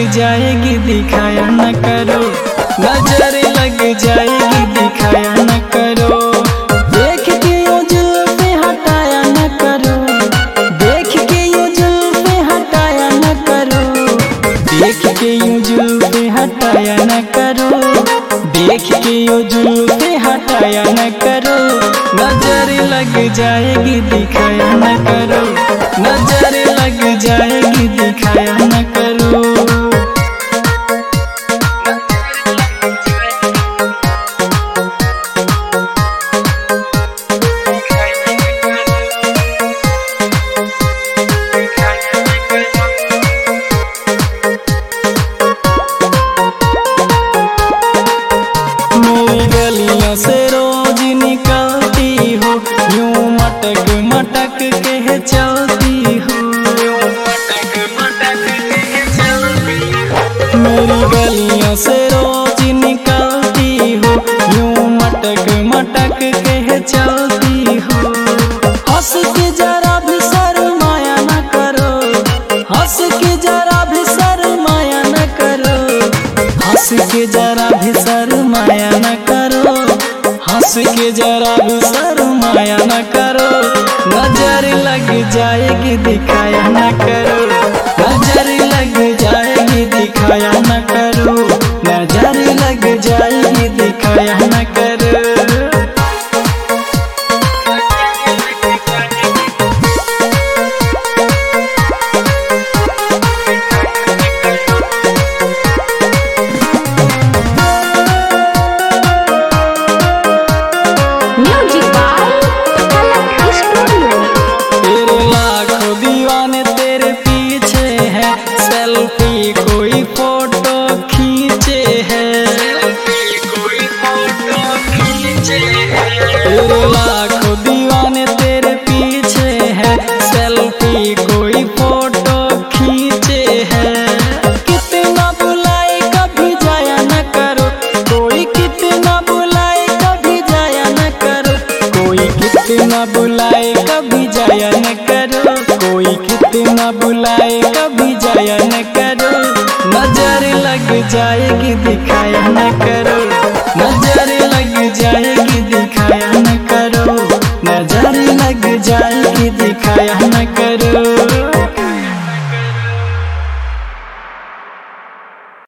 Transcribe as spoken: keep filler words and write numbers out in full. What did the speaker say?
जाएगी दिखाया न करो, नजर लग जाएगी दिखाया न करो। देख के यूं जुल्फे हटाया न करो, देख के यूं जुल्फे हटाया न करो, देख के यूं जुल्फे हटाया न करो, देख के यूं जुल्फे हटाया न करो। नजर लग जाएगी दिखाया न करो, नजर लग जाएगी दिखाया न करो। मेरी गलियों से रोज निकलती हो, यूं मटक मटक के चलती हो, मेरी गलियों से रोज निकलती हो, यूं मटक मटक के चलती हो। हंस के जरा भी शर्माया न करो, हंस के जरा भी शर्माया न करो, हंस के जरा भी शर्माया न करो, हंस के जरा भी शर्माया न करो। नजर लग जाएगी दिखाया न करो, नजर लग जाएगी दिखाया न करो, नजर लग जाएगी दिखाया न करो। म्यूजिक बाय कलक स्टूडियो। तेरे लाखों दीवाने तेरे पीछे हैं, सेल्फी कोई फोटो खींचे है, तेरे लाखों दीवाने तेरे पीछे हैं, सेल्फी कोई फोटो खींचे है। कितना बुलाए कभी जाया न करो, कोई कितना बुलाए कभी जाया न करो, कोई कितना बुलाए कभी जाया न करो, कोई कितना बुलाए कभी जाया न करो। नजर लग जाएगी दिखाया न करो,